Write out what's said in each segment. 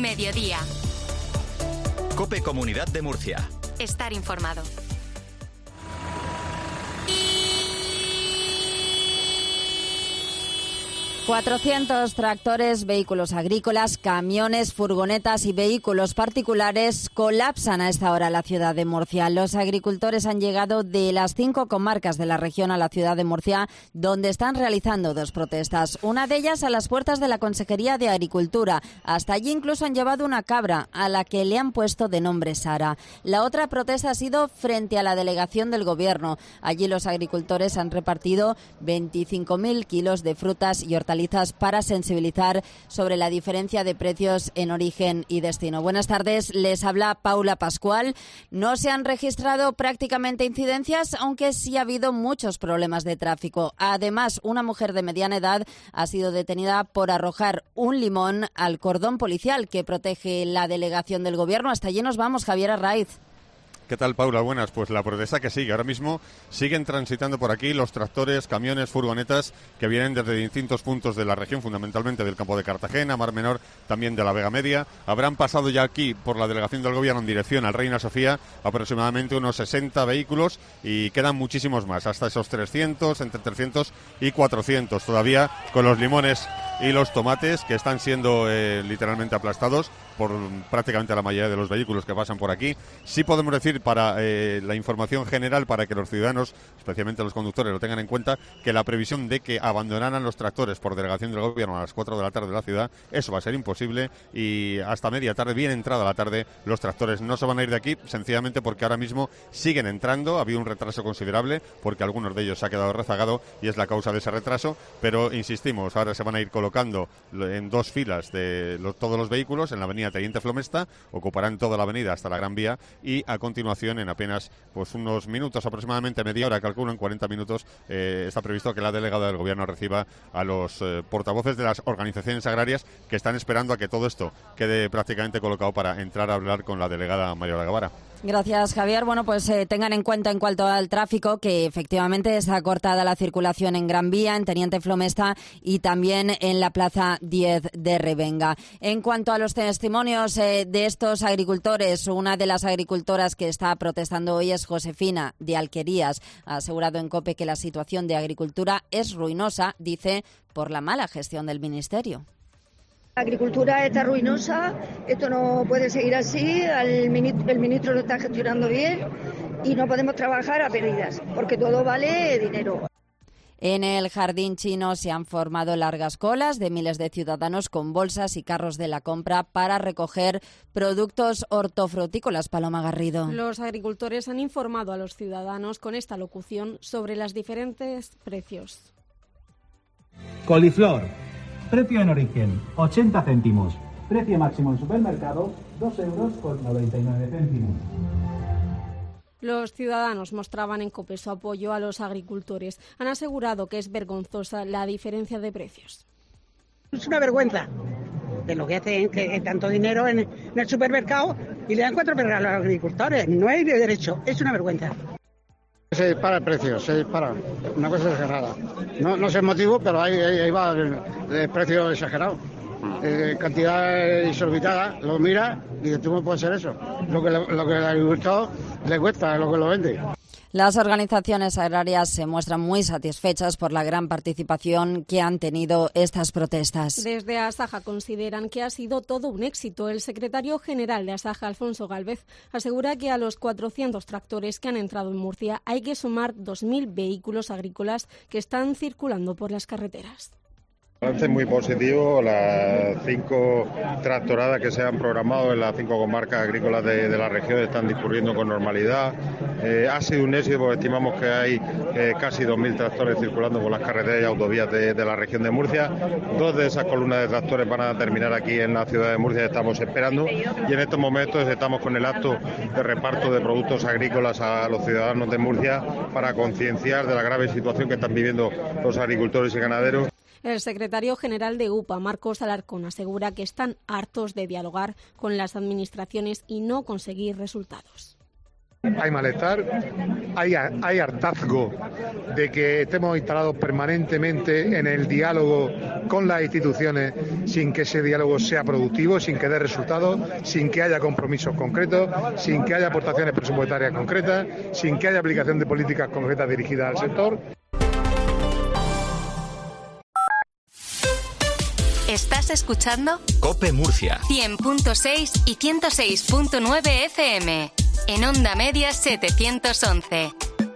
Mediodía. COPE Comunidad de Murcia. Estar informado. ...400 tractores, vehículos agrícolas, camiones, furgonetas y vehículos particulares colapsan a esta hora la ciudad de Murcia. Los agricultores han llegado de las 5 comarcas de la región a la ciudad de Murcia, donde están realizando 2 protestas. Una de ellas a las puertas de la Consejería de Agricultura. Hasta allí incluso han llevado una cabra, a la que le han puesto de nombre Sara. La otra protesta ha sido frente a la delegación del Gobierno. Allí los agricultores han repartido 25.000 kilos de frutas y hortalizas para sensibilizar sobre la diferencia de precios en origen y destino. Buenas tardes, les habla Paula Pascual. No se han registrado prácticamente incidencias, aunque sí ha habido muchos problemas de tráfico. Además, una mujer de mediana edad ha sido detenida por arrojar un limón al cordón policial que protege la delegación del Gobierno. Hasta allí nos vamos, Javier Arraiz. ¿Qué tal, Paula? Buenas. Pues la protesta que sigue. Ahora mismo siguen transitando por aquí los tractores, camiones, furgonetas que vienen desde distintos puntos de la región, fundamentalmente del campo de Cartagena, Mar Menor, también de la Vega Media. Habrán pasado ya aquí por la delegación del Gobierno en dirección al Reina Sofía aproximadamente unos 60 vehículos y quedan muchísimos más, hasta esos 300, entre 300 y 400 todavía, con los limones y los tomates que están siendo literalmente aplastados por prácticamente la mayoría de los vehículos que pasan por aquí. Sí podemos decir, para la información general, para que los ciudadanos, especialmente los conductores, lo tengan en cuenta, que la previsión de que abandonaran los tractores por delegación del Gobierno a las 4 de la tarde de la ciudad, eso va a ser imposible, y hasta media tarde, bien entrada la tarde, los tractores no se van a ir de aquí, sencillamente porque ahora mismo siguen entrando. Ha habido un retraso considerable porque algunos de ellos se ha quedado rezagado y es la causa de ese retraso, pero insistimos, ahora se van a ir colocando en 2 filas de todos los vehículos en la avenida Teniente Flomesta, ocuparán toda la avenida hasta la Gran Vía y a continuación, en apenas pues unos minutos, aproximadamente media hora, calculo en 40 minutos, está previsto que la delegada del Gobierno reciba a los portavoces de las organizaciones agrarias que están esperando a que todo esto quede prácticamente colocado para entrar a hablar con la delegada María Gavara. Gracias, Javier. Bueno, pues tengan en cuenta en cuanto al tráfico que efectivamente está cortada la circulación en Gran Vía, en Teniente Flomesta y también en la Plaza 10 de Revenga. En cuanto a los testimonios de estos agricultores, una de las agricultoras que está protestando hoy es Josefina, de Alquerías. Ha asegurado en COPE que la situación de agricultura es ruinosa, dice, por la mala gestión del Ministerio. La agricultura está ruinosa, esto no puede seguir así, el ministro lo está gestionando bien y no podemos trabajar a pérdidas, porque todo vale dinero. En el Jardín Chino se han formado largas colas de miles de ciudadanos con bolsas y carros de la compra para recoger productos hortofrutícolas. Paloma Garrido. Los agricultores han informado a los ciudadanos con esta locución sobre los diferentes precios. Coliflor. Precio en origen, 80 céntimos. Precio máximo en supermercado, 2,99 €. Los ciudadanos mostraban en COPE su apoyo a los agricultores. Han asegurado que es vergonzosa la diferencia de precios. Es una vergüenza de lo que hacen, que tanto dinero en el supermercado y le dan 4 pesos a los agricultores. No hay derecho, es una vergüenza. Se dispara el precio, se dispara. Una cosa exagerada. No sé el motivo, pero ahí va el precio exagerado. Cantidad exorbitada, lo mira y dice, ¿tú cómo puede ser eso? Lo que el agricultor le cuesta, lo que lo vende. Las organizaciones agrarias se muestran muy satisfechas por la gran participación que han tenido estas protestas. Desde Asaja consideran que ha sido todo un éxito. El secretario general de Asaja, Alfonso Gálvez, asegura que a los 400 tractores que han entrado en Murcia hay que sumar 2.000 vehículos agrícolas que están circulando por las carreteras. Balance muy positivo, las 5 tractoradas que se han programado en las 5 comarcas agrícolas de la región están discurriendo con normalidad. Ha sido un éxito porque estimamos que hay casi 2.000 tractores circulando por las carreteras y autovías de la región de Murcia. 2 de esas columnas de tractores van a terminar aquí en la ciudad de Murcia, estamos esperando, y en estos momentos estamos con el acto de reparto de productos agrícolas a los ciudadanos de Murcia para concienciar de la grave situación que están viviendo los agricultores y ganaderos. El secretario general de UPA, Marcos Alarcón, asegura que están hartos de dialogar con las administraciones y no conseguir resultados. Hay malestar, hay hartazgo de que estemos instalados permanentemente en el diálogo con las instituciones sin que ese diálogo sea productivo, sin que dé resultados, sin que haya compromisos concretos, sin que haya aportaciones presupuestarias concretas, sin que haya aplicación de políticas concretas dirigidas al sector. ¿Estás escuchando? COPE Murcia. 100.6 y 106.9 FM. En Onda Media 711.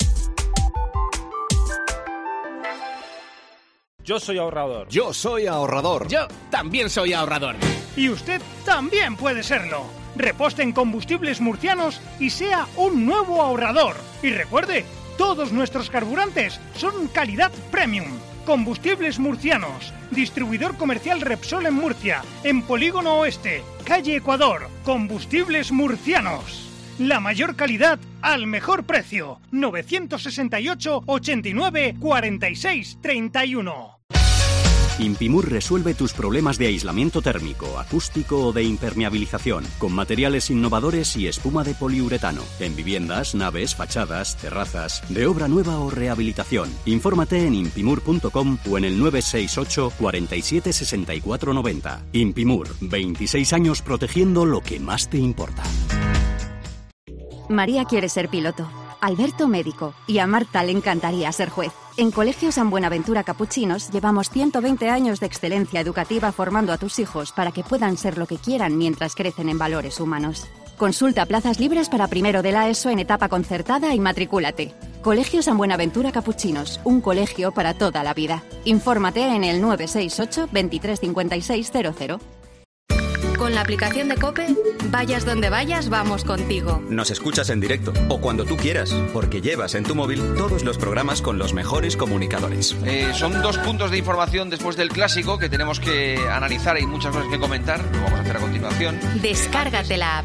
Yo soy ahorrador. Yo soy ahorrador. Yo también soy ahorrador. Y usted también puede serlo. Reposte en Combustibles Murcianos y sea un nuevo ahorrador. Y recuerde, todos nuestros carburantes son calidad premium. Combustibles Murcianos, distribuidor comercial Repsol en Murcia, en Polígono Oeste, calle Ecuador. Combustibles Murcianos. La mayor calidad al mejor precio. 968 89 46 31. Impimur resuelve tus problemas de aislamiento térmico, acústico o de impermeabilización, con materiales innovadores y espuma de poliuretano, en viviendas, naves, fachadas, terrazas, de obra nueva o rehabilitación. Infórmate en impimur.com o en el 968 47 64 90. Impimur, 26 años protegiendo lo que más te importa. María quiere ser piloto, Alberto médico y a Marta le encantaría ser juez. En Colegio San Buenaventura Capuchinos llevamos 120 años de excelencia educativa formando a tus hijos para que puedan ser lo que quieran mientras crecen en valores humanos. Consulta plazas libres para primero de la ESO en etapa concertada y matricúlate. Colegio San Buenaventura Capuchinos, un colegio para toda la vida. Infórmate en el 968 23 56 00. Con la aplicación de COPE, vayas donde vayas, vamos contigo. Nos escuchas en directo o cuando tú quieras, porque llevas en tu móvil todos los programas con los mejores comunicadores. Son 2 puntos de información después del clásico que tenemos que analizar. Hay muchas cosas que comentar, lo vamos a hacer a continuación. Descárgate la app.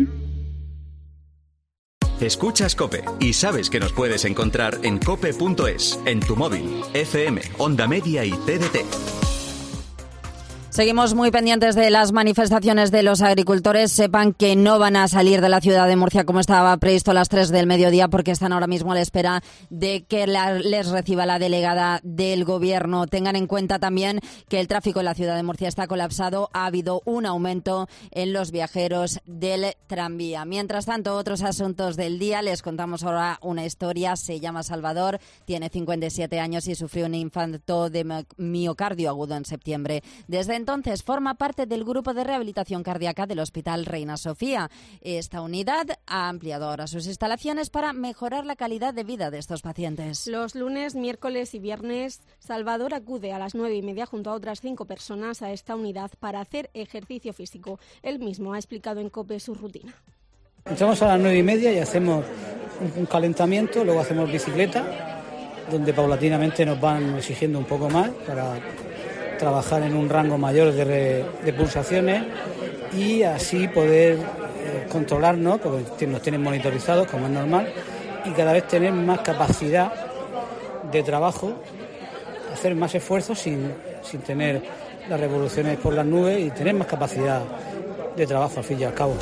Escuchas COPE y sabes que nos puedes encontrar en cope.es, en tu móvil, FM, Onda Media y TDT. Seguimos muy pendientes de las manifestaciones de los agricultores. Sepan que no van a salir de la ciudad de Murcia como estaba previsto a las 3 del mediodía porque están ahora mismo a la espera de que les reciba la delegada del Gobierno. Tengan en cuenta también que el tráfico en la ciudad de Murcia está colapsado. Ha habido un aumento en los viajeros del tranvía. Mientras tanto, otros asuntos del día. Les contamos ahora una historia. Se llama Salvador, tiene 57 años y sufrió un infarto de miocardio agudo en septiembre. Desde entonces forma parte del grupo de rehabilitación cardíaca del Hospital Reina Sofía. Esta unidad ha ampliado ahora sus instalaciones para mejorar la calidad de vida de estos pacientes. Los lunes, miércoles y viernes, Salvador acude a las 9:30 junto a otras 5 personas a esta unidad para hacer ejercicio físico. Él mismo ha explicado en COPE su rutina. Entramos a las 9:30 y hacemos un calentamiento, luego hacemos bicicleta, donde paulatinamente nos van exigiendo un poco más para trabajar en un rango mayor de pulsaciones y así poder controlarnos, porque nos tienen monitorizados como es normal, y cada vez tener más capacidad de trabajo, hacer más esfuerzos sin tener las revoluciones por las nubes y tener más capacidad de trabajo al fin y al cabo.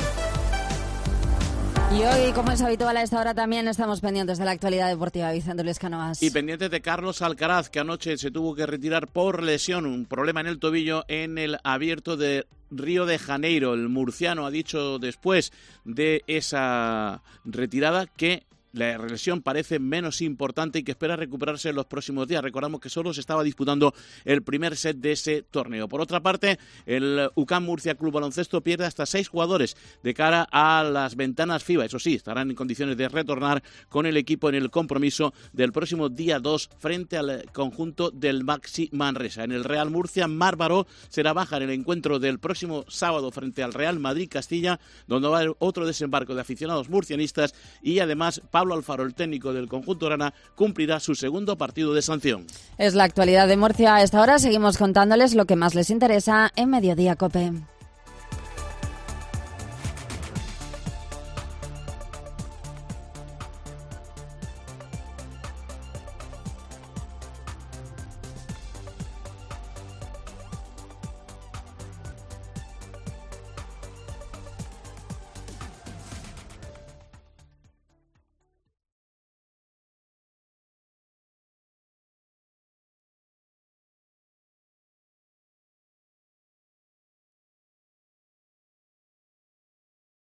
Y hoy, como es habitual a esta hora, también estamos pendientes de la actualidad deportiva. Vicente Luis Cánovas. Y pendientes de Carlos Alcaraz, que anoche se tuvo que retirar por lesión, un problema en el tobillo en el Abierto de Río de Janeiro. El murciano ha dicho después de esa retirada que la lesión parece menos importante y que espera recuperarse en los próximos días. Recordamos que solo se estaba disputando el primer set de ese torneo. Por otra parte, el UCAM Murcia Club Baloncesto pierde hasta 6 jugadores de cara a las ventanas FIBA. Eso sí, estarán en condiciones de retornar con el equipo en el compromiso del próximo día 2 frente al conjunto del Baxi Manresa. En el Real Murcia, Marc Baró será baja en el encuentro del próximo sábado frente al Real Madrid Castilla, donde va a haber otro desembarco de aficionados murcianistas y además Pablo Alfaro, el técnico del conjunto grana, cumplirá su segundo partido de sanción. Es la actualidad de Murcia. A esta hora seguimos contándoles lo que más les interesa en Mediodía COPE.